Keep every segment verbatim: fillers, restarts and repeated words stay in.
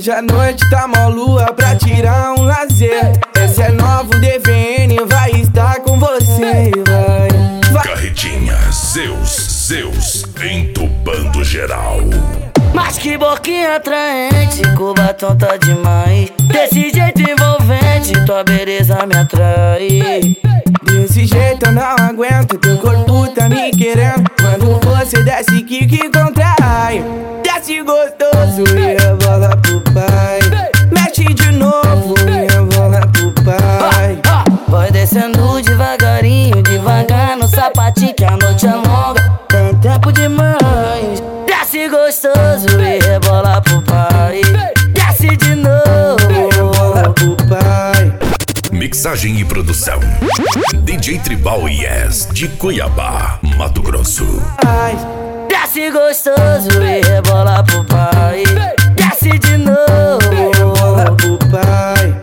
Hoje à noite tá mó lua pra tirar um lazer. Esse é novo D V N, vai estar com você, vai, vai. Carretinha, Zeus, Zeus, entubando geral. Mas que boquinha atraente, com batom tá demais. Desse jeito envolvente, tua beleza me atrai. Desse jeito eu não aguento, teu corpo tá me querendo. Quando você desce, que que contrai. Desce gostoso e rebola pro pai. Mexe de novo e rebola pro pai. Vai descendo devagarinho, devagar no sapatinho, que a noite é longa, tem tempo demais. Desce gostoso e rebola pro pai. Desce de novo e rebola pro pai. Mixagem e produção D J Tribal Yes, de Cuiabá, Mato Grosso. Ai. Desce gostoso e rebola pro pai. Desce de novo e rebola pro pai.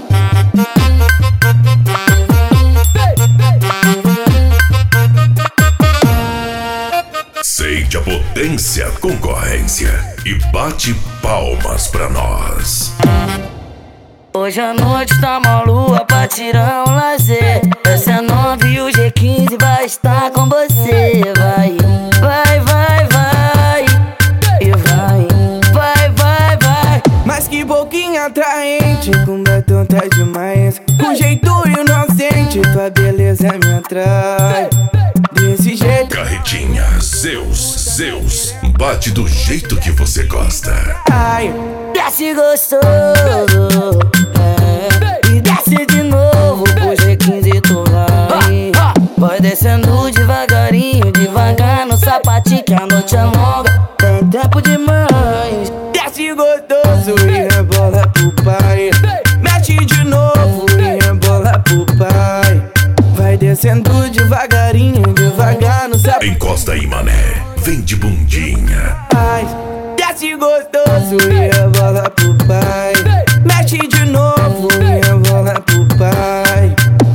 Sente a potência, concorrência e bate palmas pra nós. Hoje à noite tá mó lua pra tirar um lazer. Essa é nove e o G quinze vai estar com você. Vai, vai, vai, vai. E vai, vai, vai, vai. Mas que boquinha atraente, com batom tá demais. Com jeito inocente, tua beleza me atrai. Desse jeito, Carretinha, Zeus, Zeus, bate do jeito que você gosta. ai. Desce gostoso, é, e desce de novo pro G quinze tu vai. Vai descendo devagarinho, devagar no sapatinho, que a noite é longa, tem tempo demais. Desce gostoso e rebola pro pai. Mexe de novo e rebola pro pai. Vai descendo devagarinho, devagar no sapatinho. Encosta aí, mané, vem de bundinha. Ai. Desce gostoso e rebola pro pai. Mexe de novo e rebola pro pai.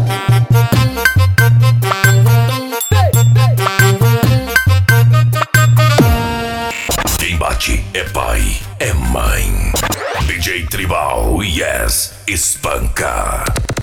Quem bate é pai, é mãe. D J Tribal Yes, espanca.